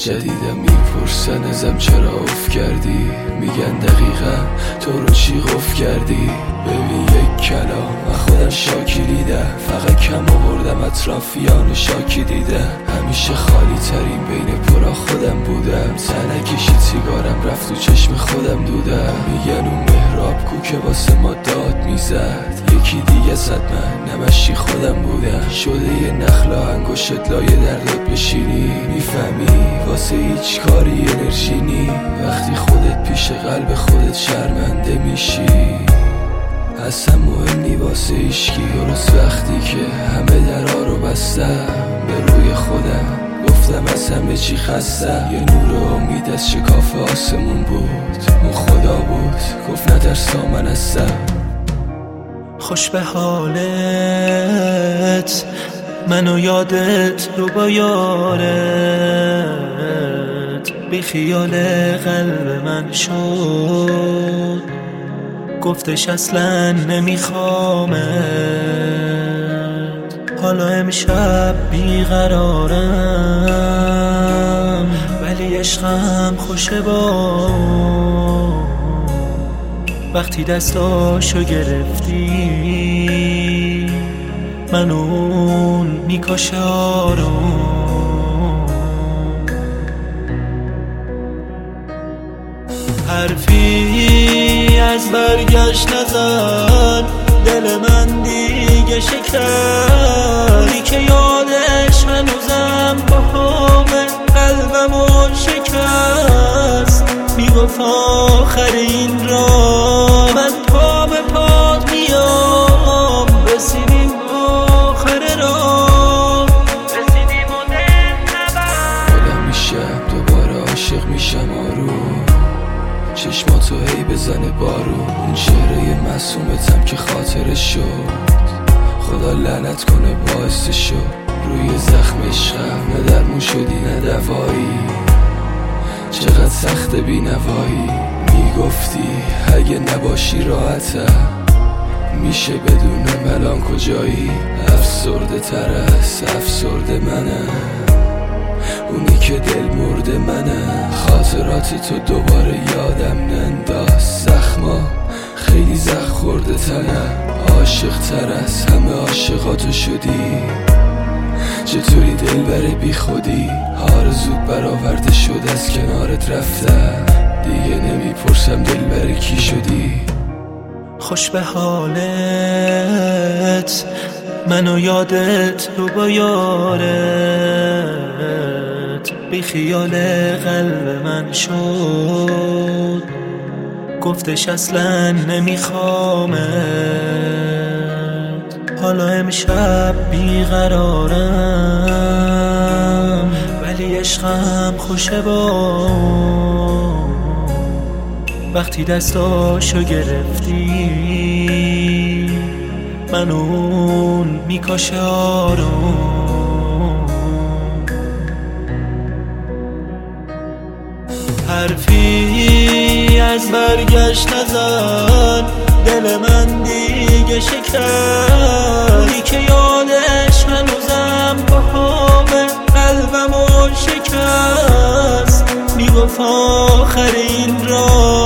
جدیدم میپرسن ازم چرا اف کردی، میگن دقیقا تو رو چی قف کردی. ببین یک کلام و خودم شاکی دیدم، فقط کم آوردم اطرافیان شاکی دیدم. همیشه خالی ترین بین پرا خودم بودم، تنه کشید سیگارم رفت تو چشم خودم دودم. میگن اون مهراب کو که واسه ما داد میزد، یکی دیگه صد من نمشی خودم بودم. شده یه نخلا انگشت لایه در بشینی، میفهمی واسه هیچ کاری انرژی نی. وقتی خودت پیش قلب خودت شرمنده میشی، اصلا مهم نی واسه ایشکی. درست وقتی که همه درها رو بستم، به روی خودم گفتم از همه چی خستم. یه نور امید از شکاف آسمون بود، اون خدا بود گفت نترسا من هستم. خوش به حالت منو یادت رو با یارت، بی خیال قلب من شد، گفتش اصلا نمیخوامت. حالا امشب بیقرارم ولی عشقم خوشه با وقتی دستاشو گرفتی، من اون میکاشه آروم. حرفی از برگشت نزن، دل من دیگه شکست، که یادش هنوزم با همه قلبمو شکست. میگفت آخر این را من پا به پات میام، رسیدیم آخر را، رسیدیم و دل نبر. آدم میشم دوباره عاشق میشم آروم، چشماتو هی بزنه بارون. اون چهره معصومتم که خاطرش شد، خدا لعنت کنه باعث شد. روی زخم عشقم نه درمون شدی نه دوایی، چقدر سخت بینوایی. میگفتی اگه نباشی راحتم، میشه بدونم الان کجایی. افسرده تر از افسرده منم، اونی که دل مرده منم. خاطرات تو دوباره یادم ننداز، زخما خیلی زخم خورده تنم. عاشق تر از همه عاشقاتو شدی، چطوری دل بره بی خودی. آرزوت برآورده شد از کنارت رفتم، دیگه نمیپرسم دل بره کی شدی. خوش به حالت منو یادت رو با یارت، بی خیال قلب من شد، گفتش اصلا نمیخوامت. حالا امشب بیقرارم ولی عشقم خوشه با وقتی دستاشو گرفتی، من اون میکاشه آروم. حرفی از برگشت نزن، دل من دیگه شکست، که یادش هنوزم با همه قلبمو شکست. میگفت آخر این را